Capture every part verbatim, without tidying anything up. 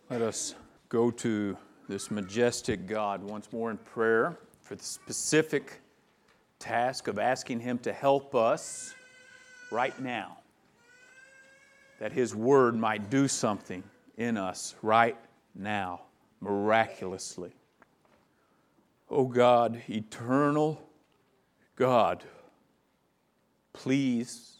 Let us go to this majestic God once more in prayer for the specific task of asking Him to help us right now, that His Word might do something in us right now, miraculously. O God, eternal God, please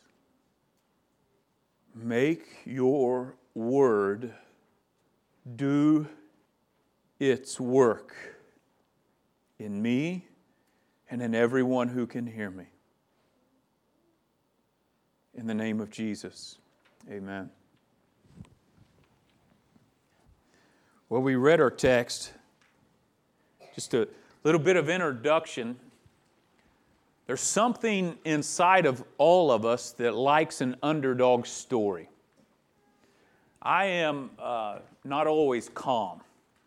make your Word do its work in me and in everyone who can hear me. In the name of Jesus, amen. Well, we read our text. Just a little bit of introduction. There's something inside of all of us that likes an underdog story. I am uh, not always calm.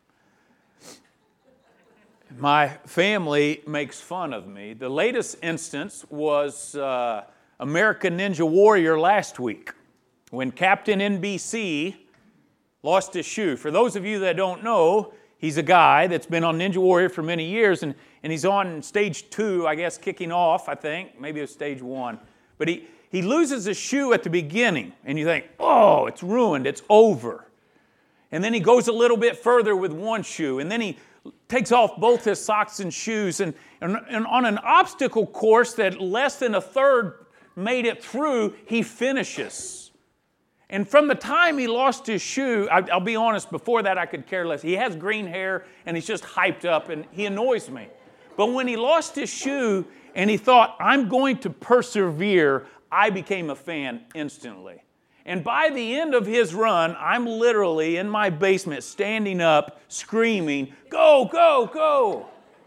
My family makes fun of me. The latest instance was uh, American Ninja Warrior last week, when Captain N B C lost his shoe. For those of you that don't know, he's a guy that's been on Ninja Warrior for many years, and, and he's on stage two, I guess, kicking off, I think. Maybe it was stage one. But he, he loses his shoe at the beginning, and you think, oh, it's ruined, it's over. And then he goes a little bit further with one shoe, and then he takes off both his socks and shoes, and, and, and on an obstacle course that less than a third made it through, he finishes. And from the time he lost his shoe, I, I'll be honest, before that I could care less. He has green hair, and he's just hyped up, and he annoys me. But when he lost his shoe, and he thought, I'm going to persevere, I became a fan instantly. And by the end of his run, I'm literally in my basement standing up, screaming, go, go, go.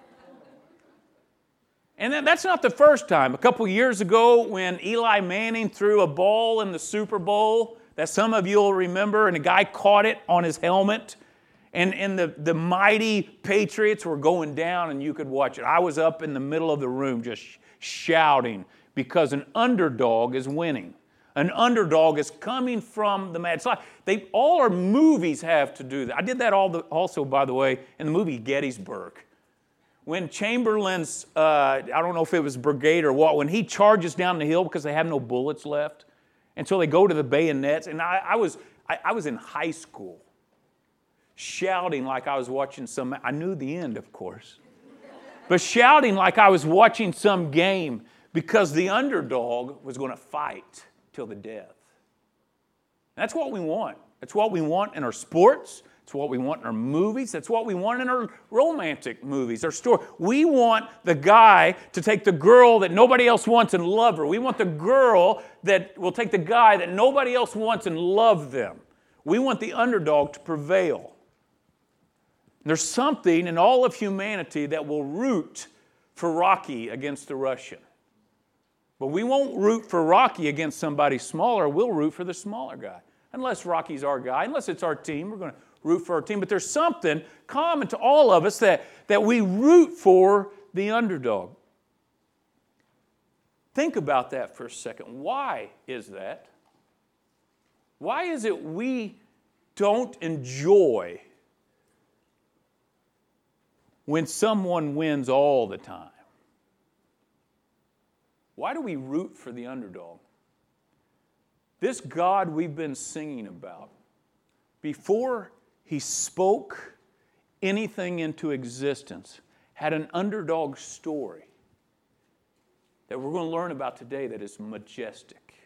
And then that's not the first time. A couple years ago when Eli Manning threw a ball in the Super Bowl that some of you will remember, and a guy caught it on his helmet, and, and the, the mighty Patriots were going down, and you could watch it. I was up in the middle of the room just shouting because an underdog is winning. An underdog is coming from the mad slide. They, all our movies have to do that. I did that all the, also, by the way, in the movie Gettysburg. When Chamberlain's, uh, I don't know if it was brigade or what, when he charges down the hill because they have no bullets left, and so they go to the bayonets. And I, I was I, I was in high school, shouting like I was watching some, I knew the end, of course, but shouting like I was watching some game because the underdog was going to fight till the death. That's what we want. That's what we want in our sports. It's what we want in our movies. That's what we want in our romantic movies, our story. We want the guy to take the girl that nobody else wants and love her. We want the girl that will take the guy that nobody else wants and love them. We want the underdog to prevail. There's something in all of humanity that will root for Rocky against the Russian. But we won't root for Rocky against somebody smaller. We'll root for the smaller guy. Unless Rocky's our guy, unless it's our team, we're going to root for our team. But there's something common to all of us that, that we root for the underdog. Think about that for a second. Why is that? Why is it we don't enjoy when someone wins all the time? Why do we root for the underdog? This God we've been singing about, before He spoke anything into existence, had an underdog story that we're going to learn about today that is majestic.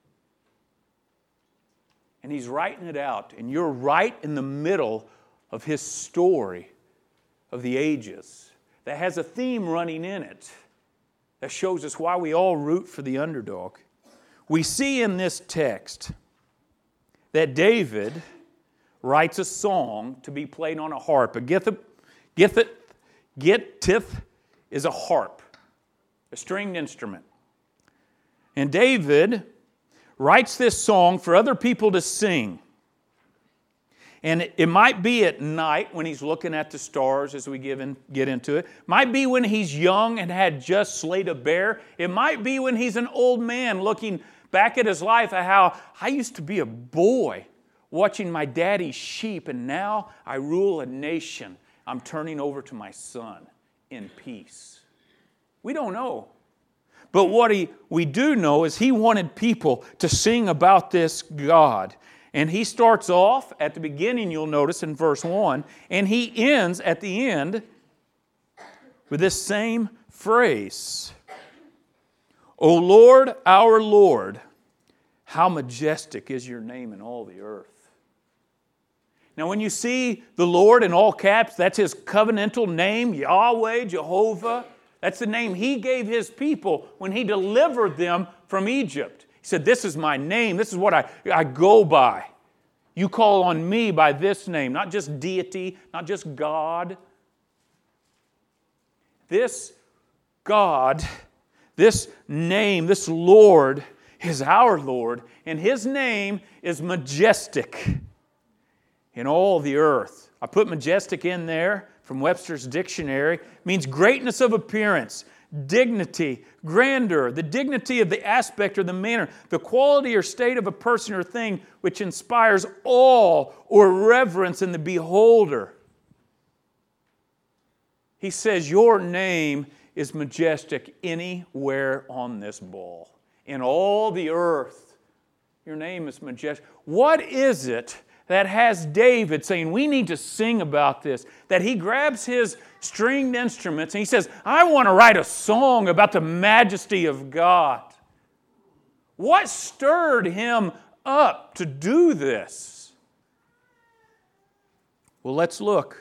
And He's writing it out, and you're right in the middle of His story of the ages that has a theme running in it that shows us why we all root for the underdog. We see in this text that David writes a song to be played on a harp. A githith, githith, githith is a harp, a stringed instrument. And David writes this song for other people to sing. And it might be at night when he's looking at the stars as we get, in, get into it. Might be when he's young and had just slayed a bear. It might be when he's an old man looking back at his life at how I used to be a boy watching my daddy's sheep, and now I rule a nation. I'm turning over to my son in peace. We don't know. But what he, we do know is he wanted people to sing about this God. And he starts off at the beginning, you'll notice in verse one, and he ends at the end with this same phrase. O Lord, our Lord, how majestic is your name in all the earth. Now when you see the Lord in all caps, that's His covenantal name, Yahweh, Jehovah. That's the name He gave His people when He delivered them from Egypt. He said, this is my name. This is what I, I go by. You call on me by this name, not just deity, not just God. This God, this name, this Lord is our Lord, and His name is majestic in all the earth. I put majestic in there from Webster's dictionary. It means greatness of appearance, dignity, grandeur, the dignity of the aspect or the manner, the quality or state of a person or thing which inspires awe or reverence in the beholder. He says, your name is majestic anywhere on this ball. In all the earth, your name is majestic. What is it that has David saying, we need to sing about this? That he grabs his stringed instruments and he says, I want to write a song about the majesty of God. What stirred him up to do this? Well, let's look.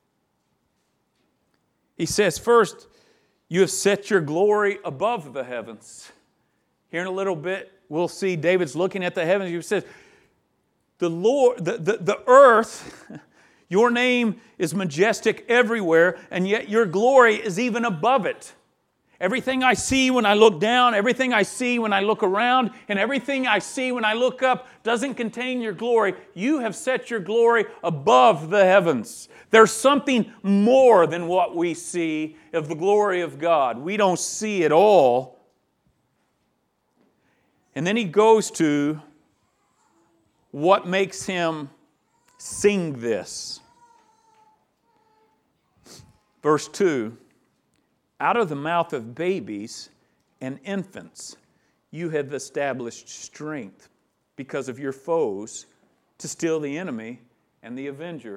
He says, first, you have set your glory above the heavens. Here in a little bit, we'll see David's looking at the heavens. He says, the Lord, the, the, the earth, your name is majestic everywhere, and yet your glory is even above it. Everything I see when I look down, everything I see when I look around, and everything I see when I look up doesn't contain your glory. You have set your glory above the heavens. There's something more than what we see of the glory of God. We don't see it all. And then he goes to what makes him sing this. Verse two, out of the mouth of babies and infants you have established strength because of your foes to still the enemy and the avenger.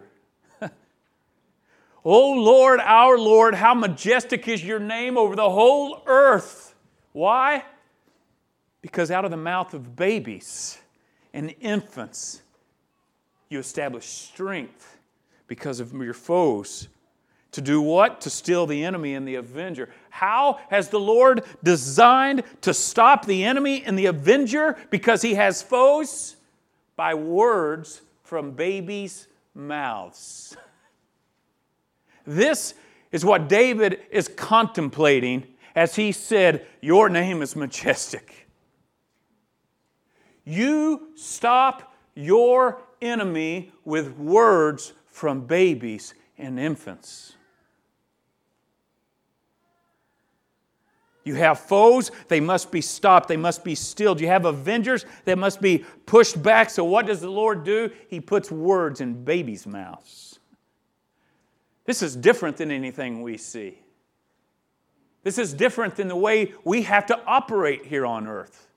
O Lord, our Lord, how majestic is your name over the whole earth. Why? Because out of the mouth of babies and infants you establish strength because of your foes. To do what? To still the enemy and the avenger. How has the Lord designed to stop the enemy and the avenger because he has foes? By words from babies' mouths. This is what David is contemplating as he said, your name is majestic. You stop your enemy with words from babies and infants. You have foes, they must be stopped, they must be stilled. You have avengers, they must be pushed back. So what does the Lord do? He puts words in babies' mouths. This is different than anything we see. This is different than the way we have to operate here on earth.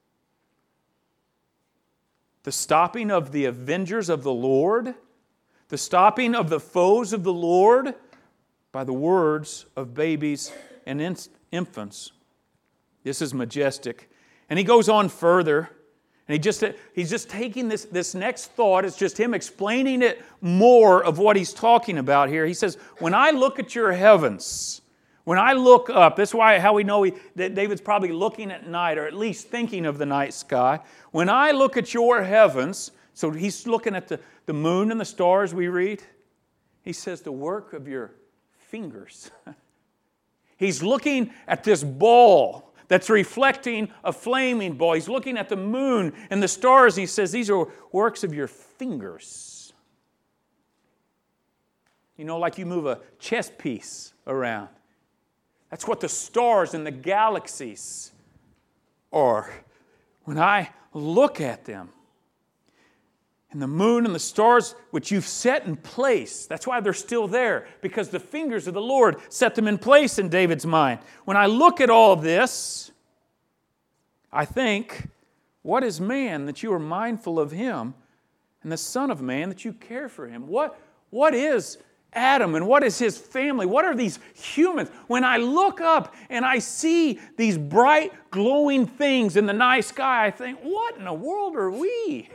The stopping of the avengers of the Lord, the stopping of the foes of the Lord by the words of babies and infants. This is majestic. And he goes on further. And he just, he's just taking this, this next thought. It's just him explaining it more of what he's talking about here. He says, when I look at your heavens, when I look up, that's why how we know he, that David's probably looking at night, or at least thinking of the night sky. When I look at your heavens, so he's looking at the, the moon and the stars we read. He says, the work of your fingers. He's looking at this ball that's reflecting a flaming ball. He's looking at the moon and the stars. And he says, these are works of your fingers. You know, like you move a chess piece around. That's what the stars and the galaxies are. When I look at them. and the moon and the stars which you've set in place. That's why they're still there, because the fingers of the Lord set them in place in David's mind. When I look at all of this, I think, what is man that you are mindful of him, and the Son of Man that you care for him? What, what is Adam and what is his family? What are these humans? When I look up and I see these bright, glowing things in the night sky, I think, what in the world are we?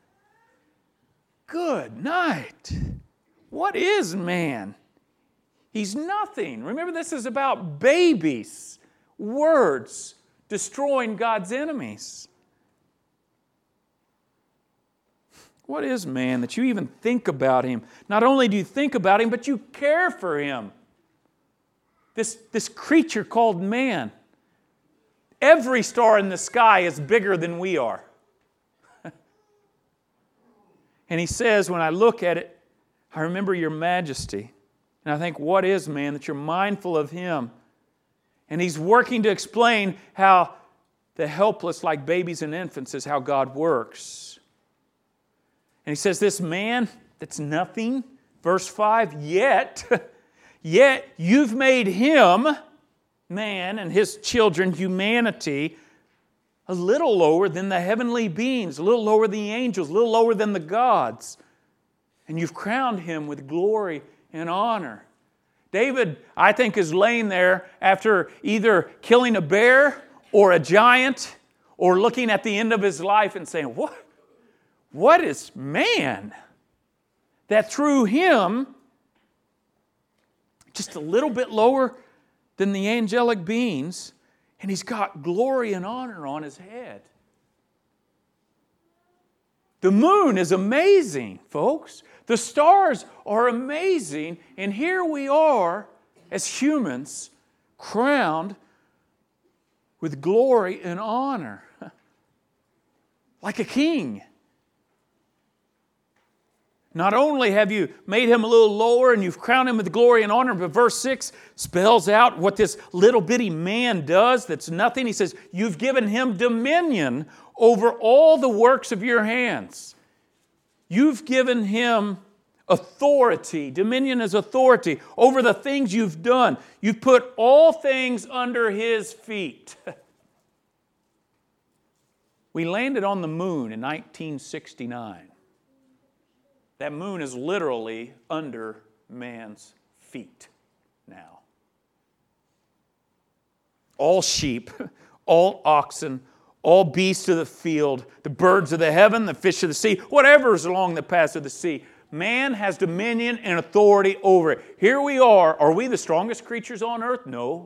Good night. What is man? He's nothing. Remember, this is about babies, words, destroying God's enemies. What is man that you even think about him? Not only do you think about him, but you care for him. This, this creature called man. Every star in the sky is bigger than we are. And he says, when I look at it, I remember your majesty. And I think, what is man that you're mindful of him? And he's working to explain how the helpless, like babies and infants, is how God works. And he says, this man that's nothing, verse five, yet, yet you've made him, man, and his children, humanity, a little lower than the heavenly beings, a little lower than the angels, a little lower than the gods. And you've crowned him with glory and honor. David, I think, is laying there after either killing a bear or a giant or looking at the end of his life and saying, what? What is man that through him, just a little bit lower than the angelic beings, and he's got glory and honor on his head? The moon is amazing, folks. The stars are amazing, and here we are as humans, crowned with glory and honor, like a king. Not only have you made him a little lower and you've crowned him with glory and honor, but verse six spells out what this little bitty man does that's nothing. He says, you've given him dominion over all the works of your hands. You've given him authority. Dominion is authority over the things you've done. You've put all things under his feet. We landed on the moon in nineteen sixty-nine. That moon is literally under man's feet now. All sheep, all oxen, all beasts of the field, the birds of the heaven, the fish of the sea, whatever is along the paths of the sea. Man has dominion and authority over it. Here we are. Are we the strongest creatures on earth? No.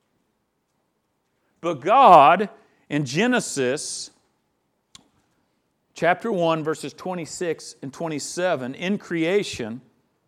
But God, in Genesis chapter one, verses twenty-six and twenty-seven, in creation,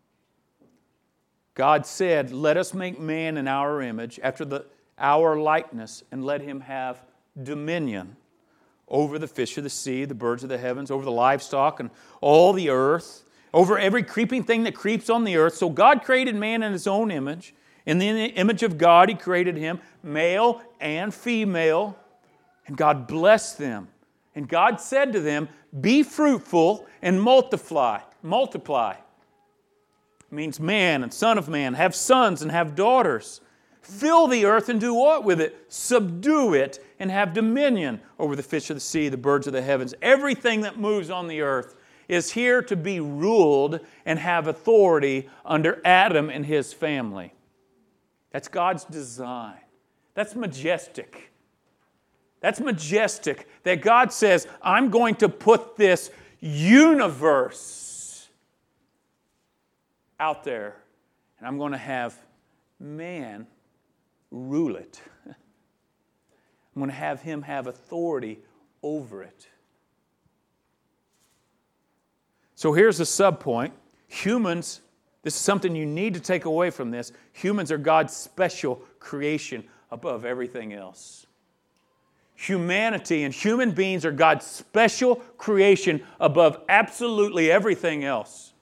God said, let us make man in our image, after the, our likeness, and let him have dominion over the fish of the sea, the birds of the heavens, over the livestock and all the earth, over every creeping thing that creeps on the earth. So God created man in his own image. In the image of God, he created him, male and female, and God blessed them. And God said to them, be fruitful and multiply. Multiply. It means man and son of man. Have sons and have daughters. Fill the earth and do what with it? Subdue it and have dominion over the fish of the sea, the birds of the heavens. Everything that moves on the earth is here to be ruled and have authority under Adam and his family. That's God's design. That's majestic. That's majestic that God says, I'm going to put this universe out there and I'm going to have man rule it. I'm going to have him have authority over it. So here's the subpoint. Humans, this is something you need to take away from this. Humans are God's special creation above everything else. Humanity and human beings are God's special creation above absolutely everything else.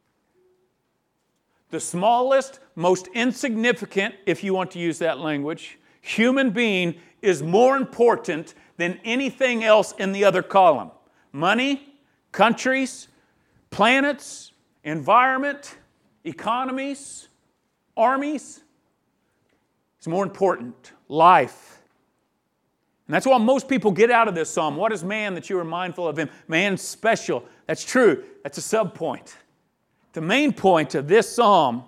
The smallest, most insignificant, if you want to use that language, human being is more important than anything else in the other column. Money, countries, planets, environment, economies, armies. It's more important, life. And that's what most people get out of this psalm. What is man that you are mindful of him? Man's special. That's true. That's a sub-point. The main point of this psalm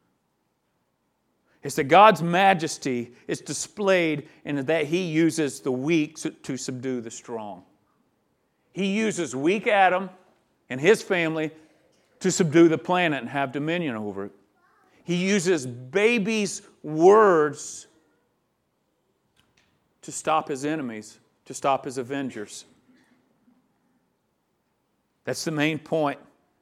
is that God's majesty is displayed in that He uses the weak to subdue the strong. He uses weak Adam and his family to subdue the planet and have dominion over it. He uses babies' words to stop his enemies, to stop his avengers. That's the main point.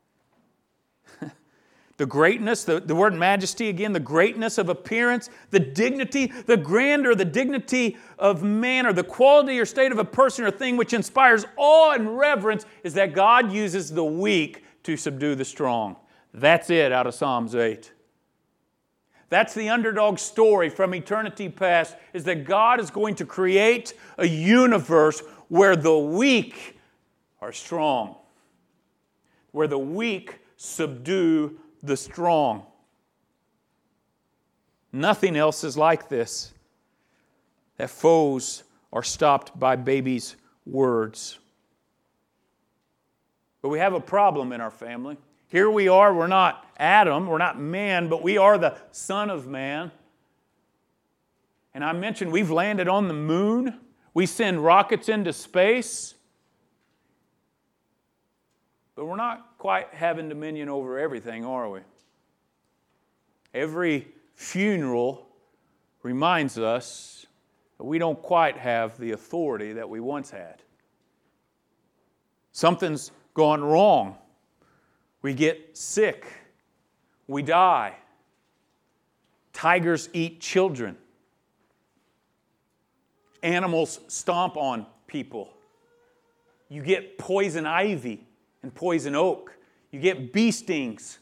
The greatness, the, the word majesty again, the greatness of appearance, the dignity, the grandeur, the dignity of man, or the quality or state of a person or thing which inspires awe and reverence, is that God uses the weak to subdue the strong. That's it out of Psalms eight. That's the underdog story from eternity past, is that God is going to create a universe where the weak are strong, where the weak subdue the strong. Nothing else is like this. That foes are stopped by babies' words. But we have a problem in our family. Here we are, we're not Adam, we're not man, but we are the Son of Man. And I mentioned we've landed on the moon. We send rockets into space. But we're not quite having dominion over everything, are we? Every funeral reminds us that we don't quite have the authority that we once had. Something's gone wrong. We get sick. We die. Tigers eat children. Animals stomp on people. You get poison ivy and poison oak. You get bee stings.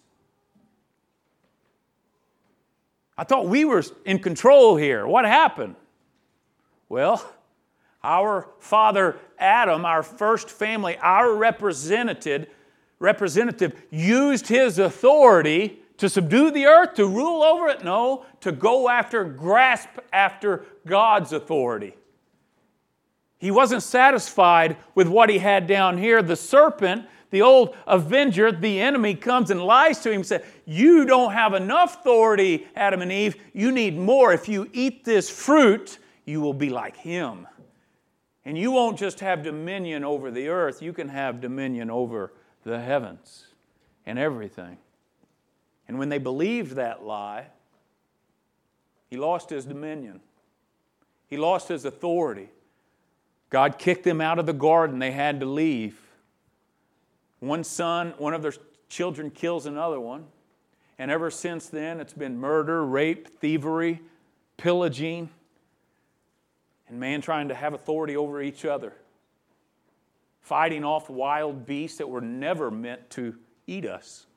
I thought we were in control here. What happened? Well, our father Adam, our first family, our representative, representative used his authority to subdue the earth, to rule over it? No, to go after, grasp after God's authority. He wasn't satisfied with what he had down here. The serpent, the old avenger, the enemy, comes and lies to him and says, you don't have enough authority, Adam and Eve. You need more. If you eat this fruit, you will be like him. And you won't just have dominion over the earth. You can have dominion over the heavens and everything. And when they believed that lie, he lost his dominion. He lost his authority. God kicked them out of the garden. They had to leave. One son, one of their children kills another one. And ever since then, it's been murder, rape, thievery, pillaging, and man trying to have authority over each other. Fighting off wild beasts that were never meant to eat us.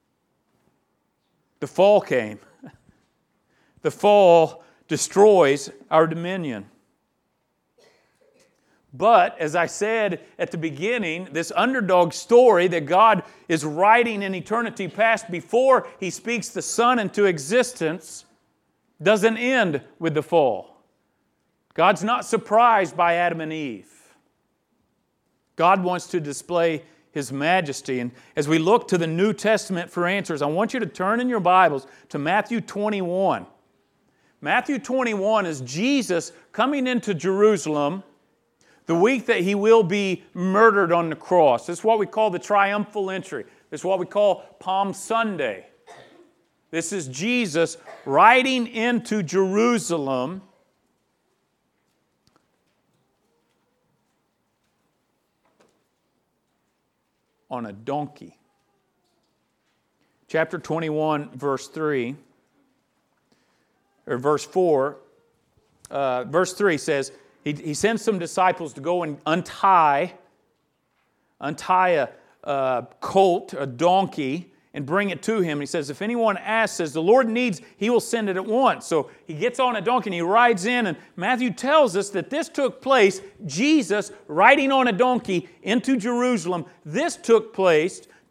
The fall came. The fall destroys our dominion. But, as I said at the beginning, this underdog story that God is writing in eternity past before He speaks the Son into existence doesn't end with the fall. God's not surprised by Adam and Eve. God wants to display His majesty. And as we look to the New Testament for answers, I want you to turn in your Bibles to Matthew twenty-one. Matthew twenty-one is Jesus coming into Jerusalem the week that He will be murdered on the cross. This is what we call the triumphal entry. This is what we call Palm Sunday. This is Jesus riding into Jerusalem on a donkey. Chapter twenty-one, verse three, or verse four, uh, verse three says, He, he sends some disciples to go and untie, untie a, a colt, a donkey, and bring it to him. He says, if anyone asks, says the Lord needs, He will send it at once. So he gets on a donkey and he rides in, and Matthew tells us that this took place, Jesus riding on a donkey into Jerusalem. This took place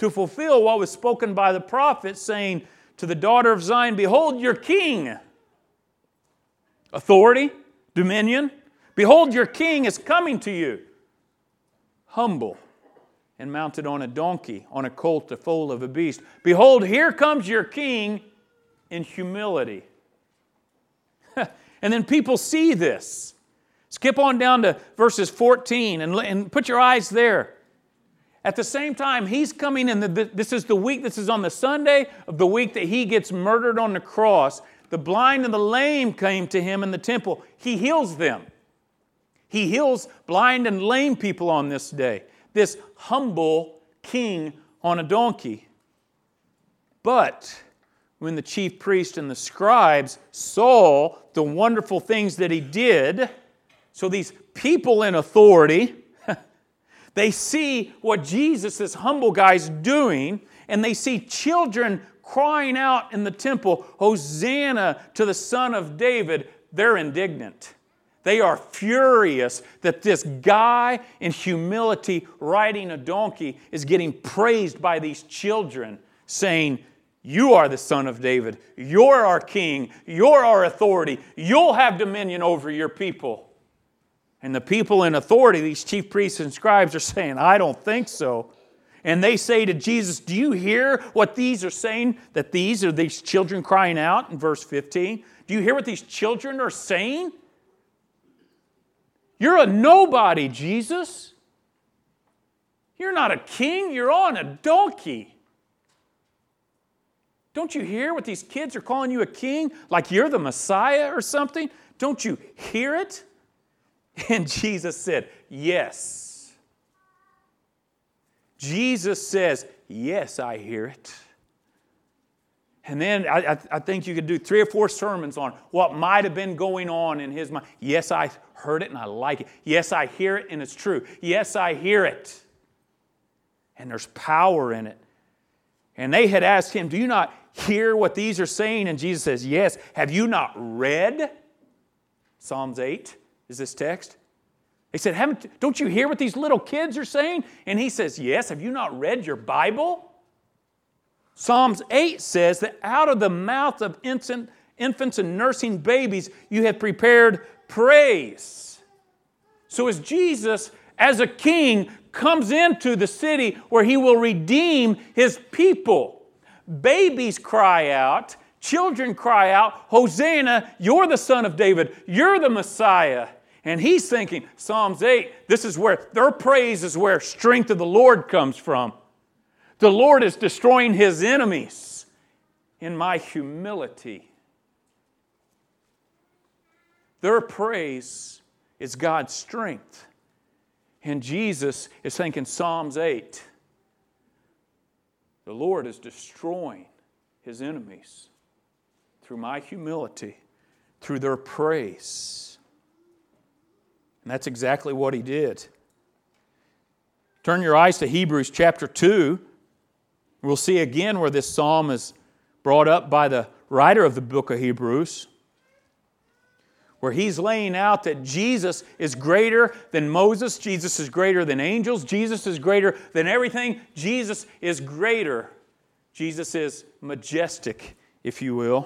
to fulfill what was spoken by the prophet, saying to the daughter of Zion, behold your king. Authority, dominion. Behold, your king is coming to you, humble and mounted on a donkey, on a colt, the foal of a beast. Behold, here comes your king in humility. And then people see this. Skip on down to verses fourteen and, and put your eyes there. At the same time, he's coming in. The, this is the week, this is on the Sunday of the week that he gets murdered on the cross. The blind and the lame came to him in the temple. He heals them. He heals blind and lame people on this day. This humble king on a donkey. But when the chief priest and the scribes saw the wonderful things that he did, so these people in authority, they see what Jesus, this humble guy, is doing, and they see children crying out in the temple, Hosanna to the Son of David. They're indignant. They are furious that this guy in humility riding a donkey is getting praised by these children, saying, you are the Son of David. You're our king. You're our authority. You'll have dominion over your people. And the people in authority, these chief priests and scribes, are saying, I don't think so. And they say to Jesus, do you hear what these are saying? That these are these children crying out in verse fifteen. Do you hear what these children are saying? You're a nobody, Jesus. You're not a king. You're on a donkey. Don't you hear what these kids are calling you a king? Like you're the Messiah or something? Don't you hear it? And Jesus said, yes. Jesus says, yes, I hear it. And then I, I, I think you could do three or four sermons on what might have been going on in his mind. Yes, I heard it and I like it. Yes, I hear it and it's true. Yes, I hear it. And there's power in it. And they had asked him, do you not hear what these are saying? And Jesus says, yes. Have you not read? Psalms eight is this text. They said, Haven't, don't you hear what these little kids are saying? And he says, yes. Have you not read your Bible? Psalms eight says that out of the mouth of infant, infants and nursing babies, you have prepared praise. So as Jesus, as a king, comes into the city where he will redeem his people, babies cry out, children cry out, Hosanna, you're the Son of David, you're the Messiah. And he's thinking, Psalms eight, this is where, their praise is where strength of the Lord comes from. The Lord is destroying his enemies in my humility. Their praise is God's strength. And Jesus is thinking, Psalms eight, the Lord is destroying his enemies through my humility, through their praise. And that's exactly what he did. Turn your eyes to Hebrews chapter two. We'll see again where this psalm is brought up by the writer of the book of Hebrews, where he's laying out that Jesus is greater than Moses, Jesus is greater than angels, Jesus is greater than everything, Jesus is greater. Jesus is majestic, if you will.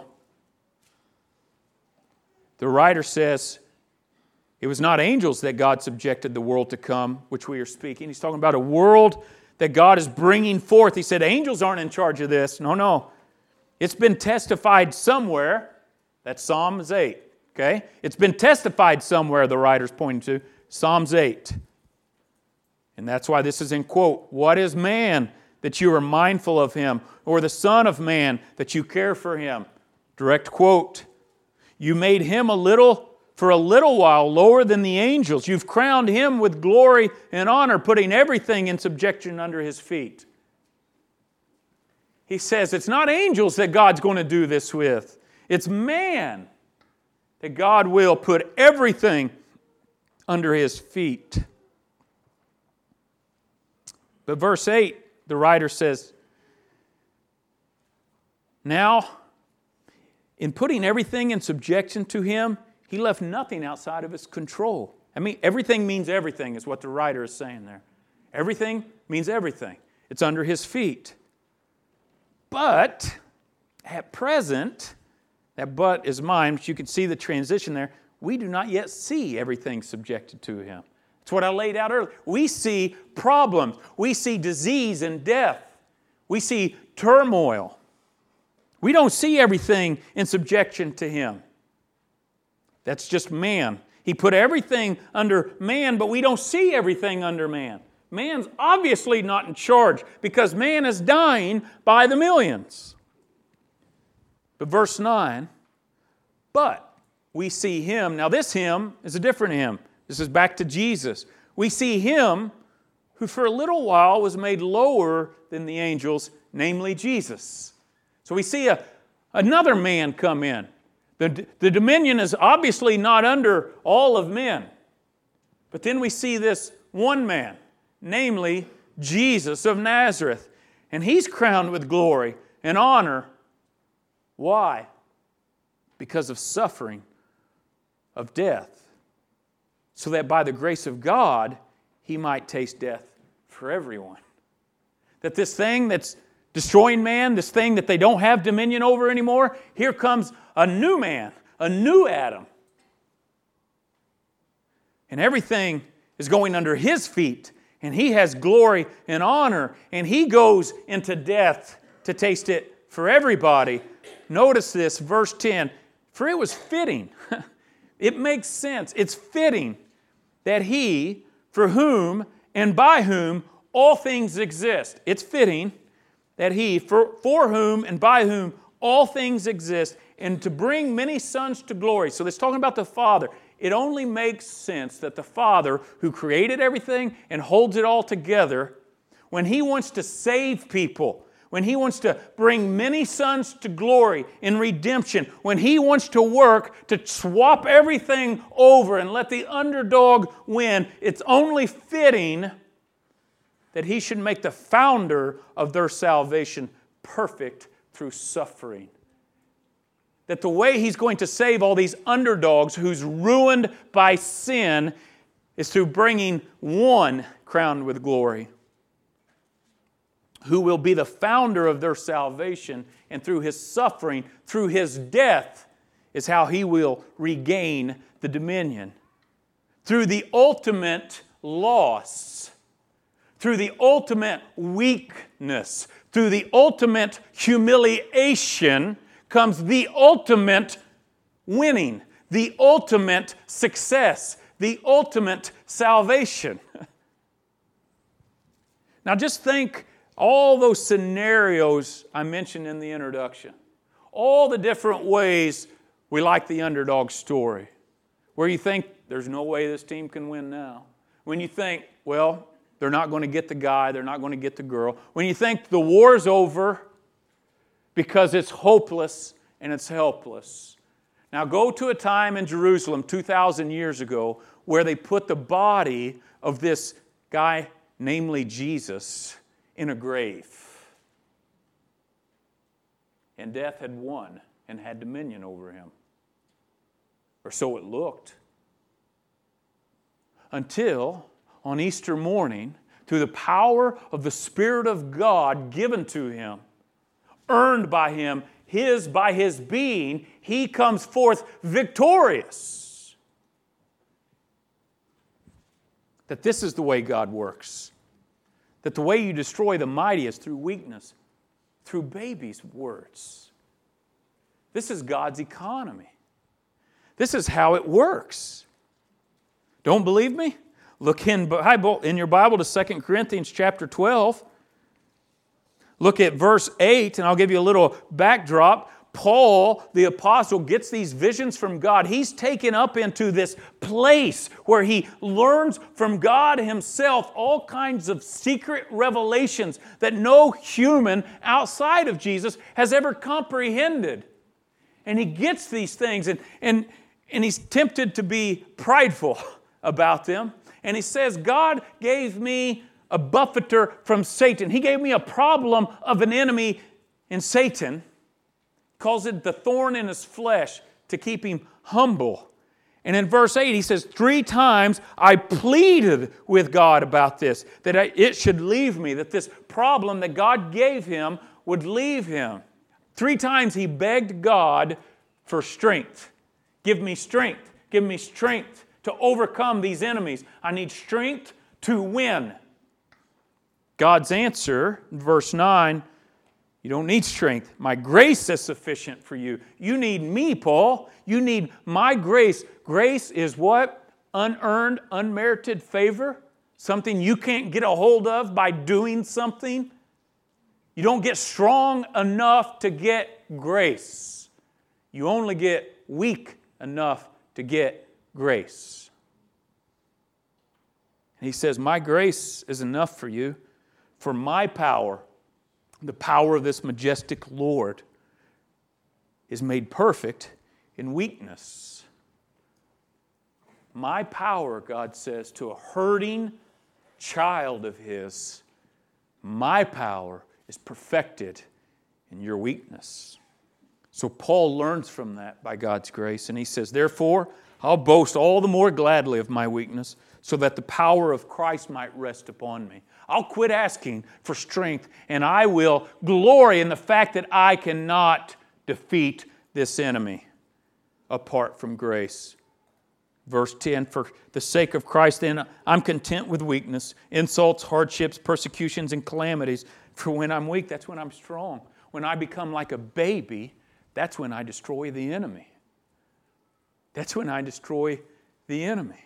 The writer says, it was not angels that God subjected the world to come, which we are speaking. He's talking about a world that God is bringing forth. He said, angels aren't in charge of this. No, no. It's been testified somewhere. That's Psalms eight. Okay? It's been testified somewhere, the writer's pointing to. Psalms eight. And that's why this is in quote, what is man that you are mindful of him, or the son of man that you care for him? Direct quote. You made him a little, for a little while, lower than the angels. You've crowned him with glory and honor, putting everything in subjection under his feet. He says it's not angels that God's going to do this with. It's man that God will put everything under his feet. But verse eight, the writer says, now, in putting everything in subjection to him, he left nothing outside of his control. I mean, everything means everything is what the writer is saying there. Everything means everything. It's under His feet. But at present, that but is mine, but you can see the transition there. We do not yet see everything subjected to Him. That's what I laid out earlier. We see problems. We see disease and death. We see turmoil. We don't see everything in subjection to Him. That's just man. He put everything under man, but we don't see everything under man. Man's obviously not in charge because man is dying by the millions. But verse nine, but we see Him. Now this Him is a different Him. This is back to Jesus. We see Him who for a little while was made lower than the angels, namely Jesus. So we see a, another man come in. The, the dominion is obviously not under all of men. But then we see this one man, namely Jesus of Nazareth. And He's crowned with glory and honor. Why? Because of suffering, of death. So that by the grace of God, He might taste death for everyone. That this thing that's destroying man, this thing that they don't have dominion over anymore, here comes a new man, a new Adam. And everything is going under His feet. And He has glory and honor. And He goes into death to taste it for everybody. Notice this, verse ten. For it was fitting. It makes sense. It's fitting that He, for whom and by whom all things exist. It's fitting that He, for, for whom and by whom all things exist, and to bring many sons to glory. So it's talking about the Father. It only makes sense that the Father, who created everything and holds it all together, when He wants to save people, when He wants to bring many sons to glory in redemption, when He wants to work to swap everything over and let the underdog win, it's only fitting that He should make the founder of their salvation perfect through suffering. That the way He's going to save all these underdogs who's ruined by sin is through bringing one crowned with glory, who will be the founder of their salvation, and through His suffering, through His death, is how He will regain the dominion. Through the ultimate loss, through the ultimate weakness, through the ultimate humiliation, comes the ultimate winning, the ultimate success, the ultimate salvation. Now just think all those scenarios I mentioned in the introduction. All the different ways we like the underdog story. Where you think, there's no way this team can win now. When you think, well, they're not going to get the guy, they're not going to get the girl. When you think the war's over because it's hopeless and it's helpless. Now go to a time in Jerusalem two thousand years ago where they put the body of this guy, namely Jesus, in a grave. And death had won and had dominion over him. Or so it looked. Until on Easter morning, through the power of the Spirit of God given to him, earned by him, his by his being, he comes forth victorious. That this is the way God works. That the way you destroy the mighty is through weakness, through babies' words. This is God's economy. This is how it works. Don't believe me? Look in Bible in your Bible to Second Corinthians chapter twelve. Look at verse eight, and I'll give you a little backdrop. Paul, the apostle, gets these visions from God. He's taken up into this place where he learns from God Himself all kinds of secret revelations that no human outside of Jesus has ever comprehended. And he gets these things, and, and, and he's tempted to be prideful about them. And he says, God gave me a buffeter from Satan. He gave me a problem of an enemy in Satan. Calls it the thorn in his flesh to keep him humble. And in verse eight, he says, three times I pleaded with God about this, that I, it should leave me, that this problem that God gave him would leave him. Three times he begged God for strength. Give me strength. Give me strength to overcome these enemies. I need strength to win. God's answer, verse nine, you don't need strength. My grace is sufficient for you. You need me, Paul. You need my grace. Grace is what? Unearned, unmerited favor. Something you can't get a hold of by doing something. You don't get strong enough to get grace. You only get weak enough to get grace. And he says, my grace is enough for you, for my power, the power of this majestic Lord, is made perfect in weakness. My power, God says to a hurting child of His, my power is perfected in your weakness. So Paul learns from that by God's grace, and he says, therefore, I'll boast all the more gladly of my weakness, so that the power of Christ might rest upon me. I'll quit asking for strength, and I will glory in the fact that I cannot defeat this enemy apart from grace. Verse ten, for the sake of Christ, then, I'm content with weakness, insults, hardships, persecutions, and calamities. For when I'm weak, that's when I'm strong. When I become like a baby, that's when I destroy the enemy. That's when I destroy the enemy.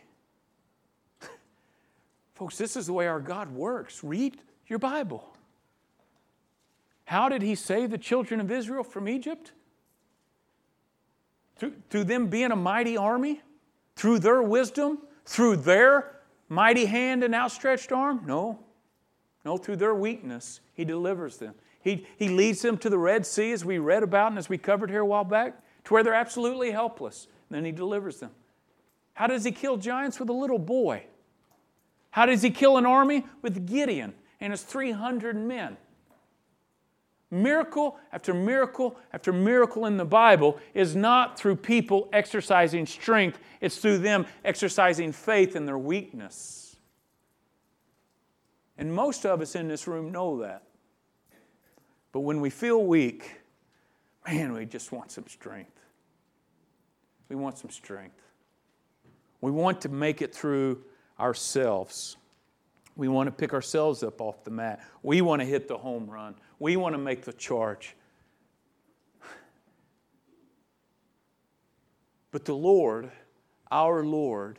Folks, this is the way our God works. Read your Bible. How did He save the children of Israel from Egypt? Through, through them being a mighty army? Through their wisdom? Through their mighty hand and outstretched arm? No. No, through their weakness, He delivers them. He, he leads them to the Red Sea, as we read about and as we covered here a while back, to where they're absolutely helpless. And then He delivers them. How does He kill giants? With a little boy. How does He kill an army? With Gideon and his three hundred men. Miracle after miracle after miracle in the Bible is not through people exercising strength. It's through them exercising faith in their weakness. And most of us in this room know that. But when we feel weak, man, we just want some strength. We want some strength. We want to make it through ourselves. We want to pick ourselves up off the mat. We want to hit the home run. We want to make the charge. But the Lord, our Lord,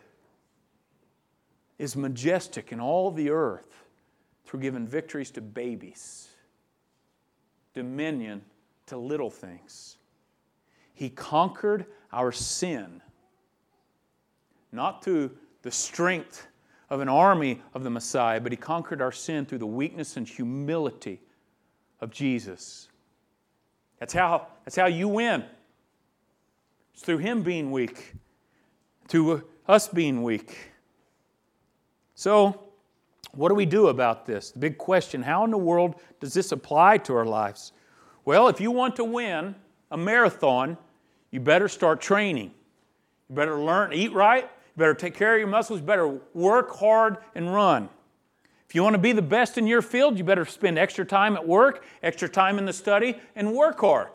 is majestic in all the earth through giving victories to babies, dominion to little things. He conquered our sin, not through the strength of an army of the Messiah, but He conquered our sin through the weakness and humility of Jesus. That's how, that's how you win. It's through Him being weak, through us being weak. So, what do we do about this? The big question, how in the world does this apply to our lives? Well, if you want to win a marathon, you better start training. You better learn to eat right. You better take care of your muscles. You better work hard and run. If you want to be the best in your field, you better spend extra time at work, extra time in the study, and work hard.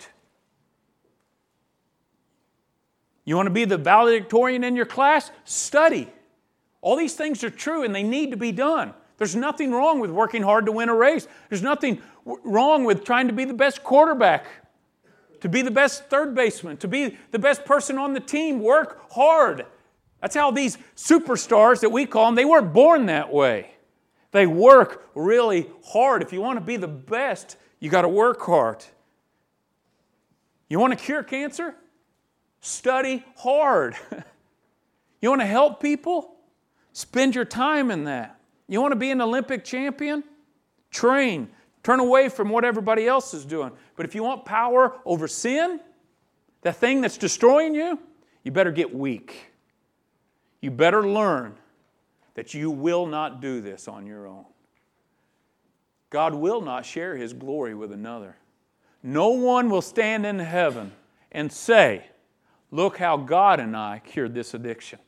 You want to be the valedictorian in your class? Study. All these things are true and they need to be done. There's nothing wrong with working hard to win a race. There's nothing wrong with trying to be the best quarterback, to be the best third baseman, to be the best person on the team. Work hard. That's how these superstars that we call them, they weren't born that way. They work really hard. If you want to be the best, you got to work hard. You want to cure cancer? Study hard. You want to help people? Spend your time in that. You want to be an Olympic champion? Train. Turn away from what everybody else is doing. But if you want power over sin, the thing that's destroying you, you better get weak. You better learn that you will not do this on your own. God will not share His glory with another. No one will stand in heaven and say, Look how God and I cured this addiction.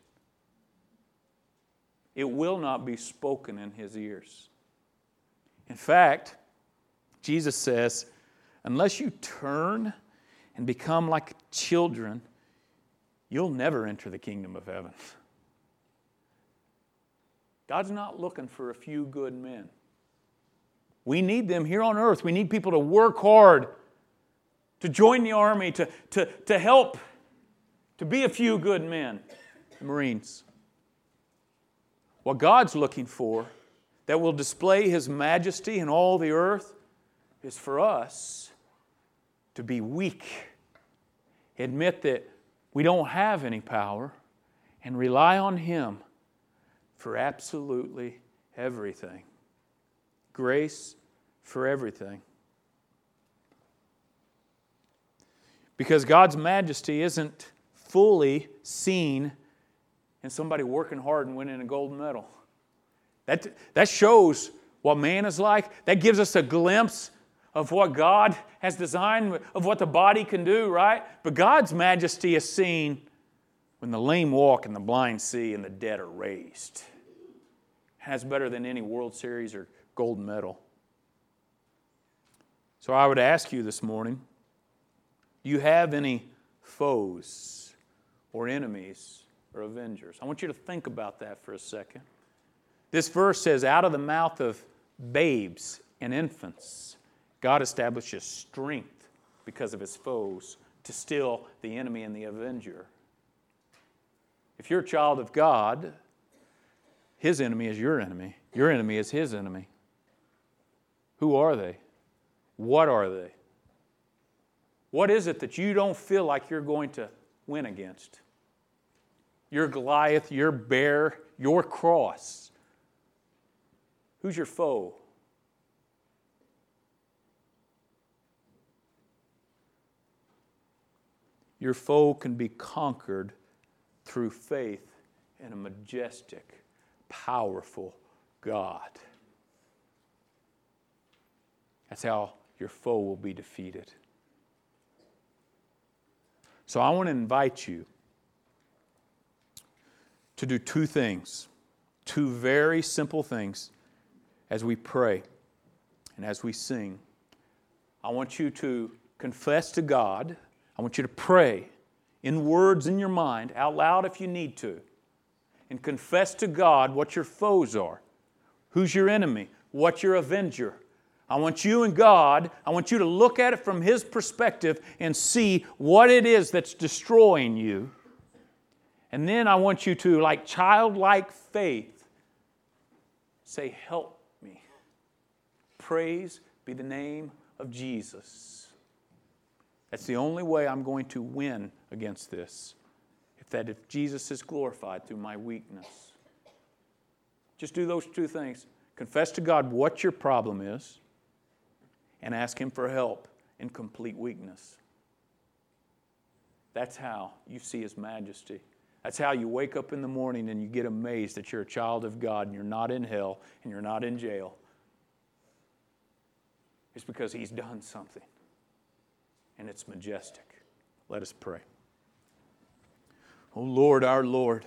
It will not be spoken in his ears. In fact, Jesus says, unless you turn and become like children, you'll never enter the kingdom of heaven. God's not looking for a few good men. We need them here on earth. We need people to work hard, to join the army, to, to, to help, to be a few good men, the Marines. What God's looking for that will display His majesty in all the earth is for us to be weak, admit that we don't have any power, and rely on Him for absolutely everything. Grace for everything. Because God's majesty isn't fully seen in somebody working hard and winning a gold medal. That, that shows what man is like. That gives us a glimpse of what God has designed, of what the body can do, right? But God's majesty is seen when the lame walk and the blind see and the dead are raised. That's better than any World Series or gold medal. So I would ask you this morning, do you have any foes or enemies or avengers? I want you to think about that for a second. This verse says, out of the mouth of babes and infants, God establishes strength because of His foes to still the enemy and the avenger. If you're a child of God, His enemy is your enemy. Your enemy is His enemy. Who are they? What are they? What is it that you don't feel like you're going to win against? Your Goliath, your bear, your cross. Who's your foe? Your foe can be conquered through faith in a majestic, powerful God. That's how your foe will be defeated. So I want to invite you to do two things, two very simple things as we pray and as we sing. I want you to confess to God. I want you to pray in words in your mind, out loud if you need to, and confess to God what your foes are, who's your enemy, what your avenger. I want you and God, I want you to look at it from His perspective and see what it is that's destroying you. And then I want you to, like childlike faith, say, help me. Praise be the name of Jesus. That's the only way I'm going to win against this. If that if Jesus is glorified through my weakness. Just do those two things. Confess to God what your problem is and ask Him for help in complete weakness. That's how you see His majesty. That's how you wake up in the morning and you get amazed that you're a child of God and you're not in hell and you're not in jail. It's because He's done something. And it's majestic. Let us pray. Oh Lord, our Lord,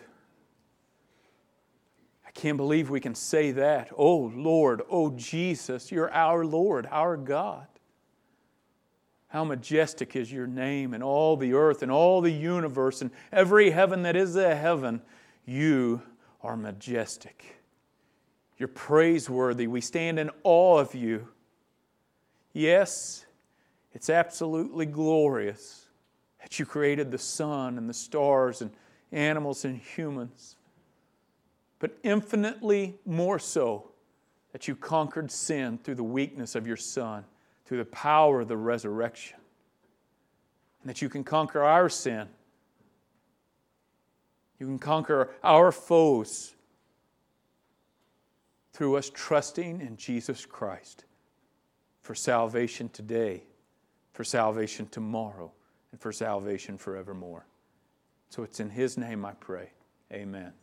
I can't believe we can say that. Oh Lord, oh Jesus, you're our Lord, our God. How majestic is your name in all the earth and all the universe and every heaven that is a heaven. You are majestic. You're praiseworthy. We stand in awe of you. Yes, it's absolutely glorious that you created the sun and the stars and animals and humans. But infinitely more so that you conquered sin through the weakness of your Son, through the power of the resurrection. And that you can conquer our sin. You can conquer our foes through us trusting in Jesus Christ for salvation today, for salvation tomorrow, and for salvation forevermore. So it's in His name I pray. Amen.